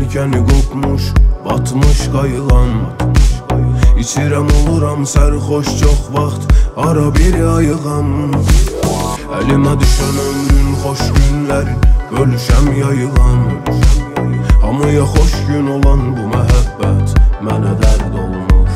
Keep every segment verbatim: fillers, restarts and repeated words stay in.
yelkəni qopmuş, batmış qayılan. İçirəm oluram sərxoş çox vaxt, ara bir ayıqam. Əlimə düşən ömrün xoş günlərin, bölüşəm yayılan. Hamıya xoş gün olan bu məhəbbət mənə dərd olmuş.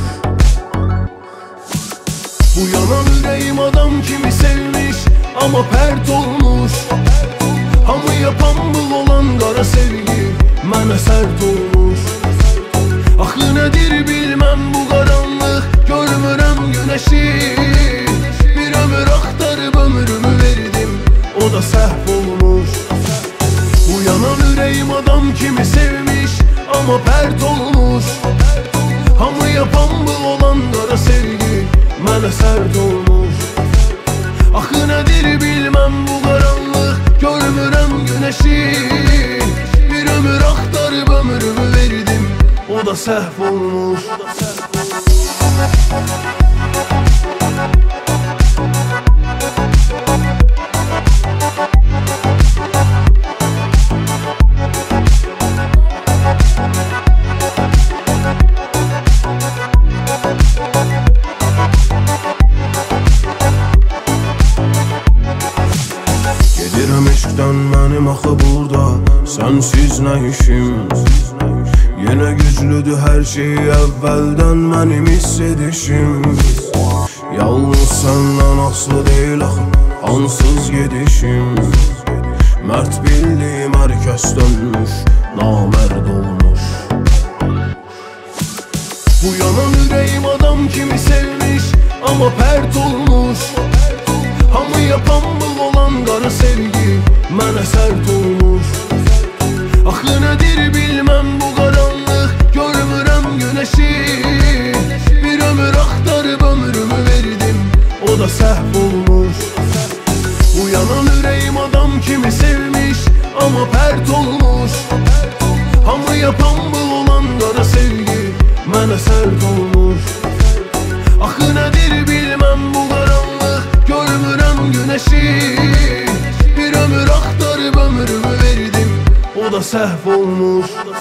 Bu yanan ürəyim adam kimi sevmiş, amma pərt olmuş. Hamıya pambıq olan qara sevgi mənə sərt olmuş. Axı nədir bilməm bu qaranlıq, görmürəm günəşi. Bir ömür axtarıb ömrümü verdim, o da səhv olmuş. Bu yanan ürəyim adam kimi sevmiş, amma pərt olmuş. Hamıya pambıq olan qara sevgi mənə sərt olmuş. Axı nədir bilməm bu qaranlıq, görmürəm günəşi. Bir ömür axtarıb ömrümü verdim, o da səhv olmuş. Gedirəm eşqdən mənim axı burada, sənsiz nə işim. Yenə güclüdür hər şey əvvəldən mənim hiss edişim. Yalnız səndən aslı deyil axı, ansız gedişim. Mərd bildiyim hər kəs dönmüş, namərd olmuş. Bu yanan ürəyim adam kimi sevmiş, amma pərt olmuş. Hamıya pambıq olan qara sevgi mənə sərt olmuş. Axı nədir bilməm bu qaranlıq, görmürəm günəşi. Bir ömür axtarıb ömrümü verdim, o da səhv olmuş. Bu yanan ürəyim adam kimi sevmiş, amma pərt olmuş. Hamıya pambıq olan qara sevgi mənə sərt olmuş. Axı nədir bilməm bu qaranlıq, görmürəm günəşi. Bir ömür axtarıb ömrümü verdim, o da səhv olmuş.